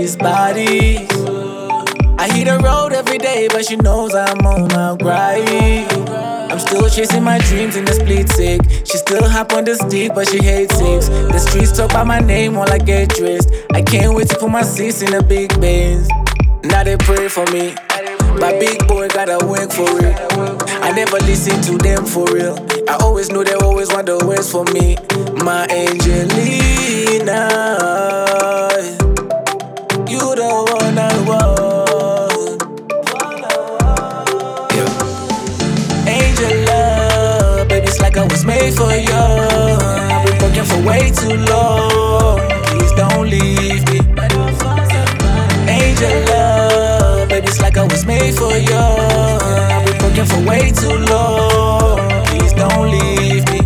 these bodies. I hit the road every day, but she knows I'm on my grind. I'm still chasing my dreams in the split sick. She still hop on the stick, but she hates it. The streets talk about my name while I get dressed. I can't wait to put my seats in the big Benz. Now they pray for me. My big boy gotta work for it. I never listen to them for real. I always knew they always want the worst for me. My Angelina, you the one I want. Angel love, baby, it's like I was made for you. I've been working for way too long. Please don't leave me. Angel love, baby, it's like I was made for you. I've been working for way too long. Please don't leave me.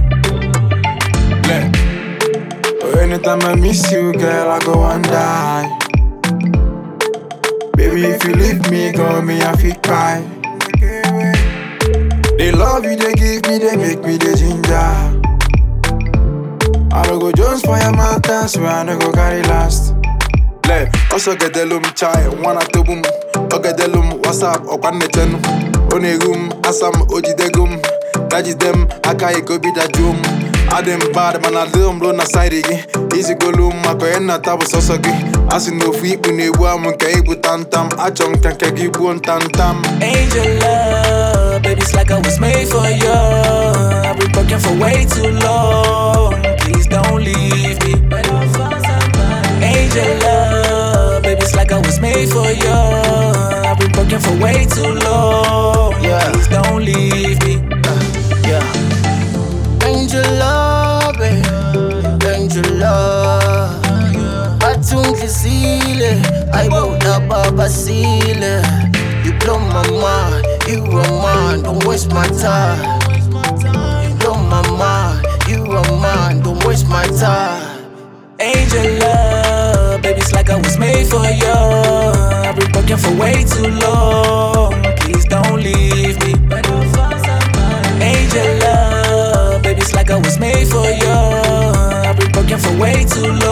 Anytime I miss you, girl, I go and die. Baby, if you leave me, girl, me I feel cry. The love you they give me, they make me the ginger. I don't go Jones for your mountains, where I don't go carry last. Also get the lum chai, one at the boom. Okay, the lum, what's up, or one the ten. On a room, asam, oji de gum. That is them, I can't go be that doom. I dem bad, man, I don't blow na side again. Easy go loom, I go in that table so soggy. As in no feet, when you want, I can't put tantam. I jump, can't give one tantam. Angel love, baby, it's like I was made for you. I've been working for way too long. Please don't leave me. Angel love, baby, it's like I was made for you. I've been working for way too long. Please don't leave me. Angel love, angel love. Batungi sile, I wrote up Baba Sile. You blow my mind, you are mine, don't waste my time. You blow my mind, you are mine, don't waste my time. Angel love, baby, it's like I was made for you. I've been working for way too long. Please don't leave me. Angel love, baby, it's like I was made for you. I've been working for way too long.